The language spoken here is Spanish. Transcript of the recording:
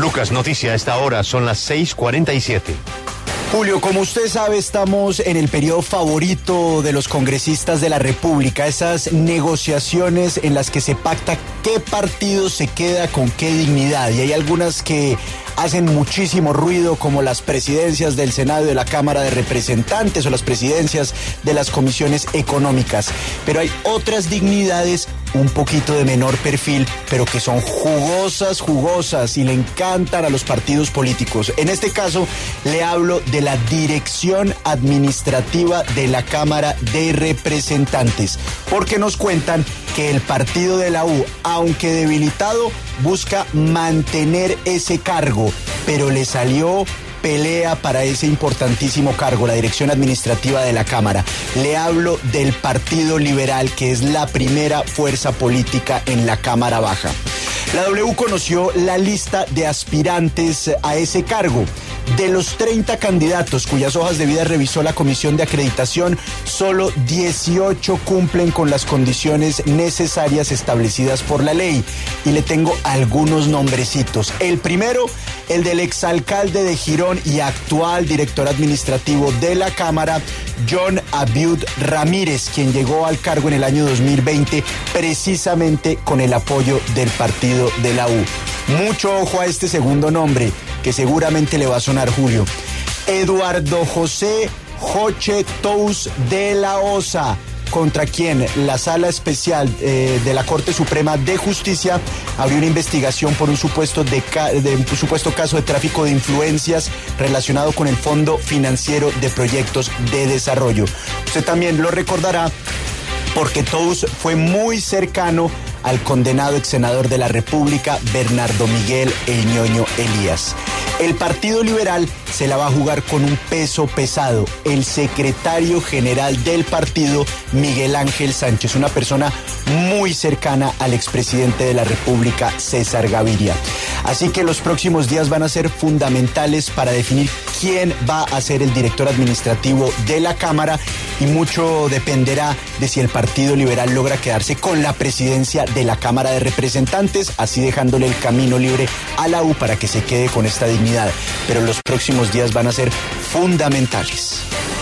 Lucas, noticia a esta hora, son las 6:47. Julio, como usted sabe, estamos en el periodo favorito de los congresistas de la República, esas negociaciones en las que se pacta qué partido se queda con qué dignidad, y hay algunas que hacen muchísimo ruido, como las presidencias del Senado y de la Cámara de Representantes o las presidencias de las comisiones económicas, pero hay otras dignidades un poquito de menor perfil, pero que son jugosas y le encantan a los partidos políticos. En este caso, le hablo de la dirección administrativa de la Cámara de Representantes, porque nos cuentan que el partido de la U, aunque debilitado, busca mantener ese cargo, pero le salió pelea para ese importantísimo cargo, la dirección administrativa de la Cámara. Le hablo del Partido Liberal, que es la primera fuerza política en la Cámara Baja. La W conoció la lista de aspirantes a ese cargo. De los 30 candidatos cuyas hojas de vida revisó la Comisión de Acreditación, solo 18 cumplen con las condiciones necesarias establecidas por la ley. Y le tengo algunos nombrecitos. El primero, el del exalcalde de Girón y actual director administrativo de la Cámara, John Abiud Ramírez, quien llegó al cargo en el año 2020 precisamente con el apoyo del partido de la U. Mucho ojo a este segundo nombre, que seguramente le va a sonar, Julio. Eduardo José Joche Tous de la Osa, contra quien la Sala Especial de la Corte Suprema de Justicia abrió una investigación por un supuesto caso de tráfico de influencias relacionado con el Fondo Financiero de Proyectos de Desarrollo. Usted también lo recordará porque Tous fue muy cercano al condenado ex senador de la República, Bernardo Miguel El Ñoño Elías. El Partido Liberal se la va a jugar con un peso pesado, el secretario general del partido, Miguel Ángel Sánchez, una persona muy cercana al expresidente de la República, César Gaviria. Así que los próximos días van a ser fundamentales para definir quién va a ser el director administrativo de la Cámara, y mucho dependerá de si el Partido Liberal logra quedarse con la presidencia de la Cámara de Representantes, así dejándole el camino libre a la U para que se quede con esta dignidad. Pero los próximos días van a ser fundamentales.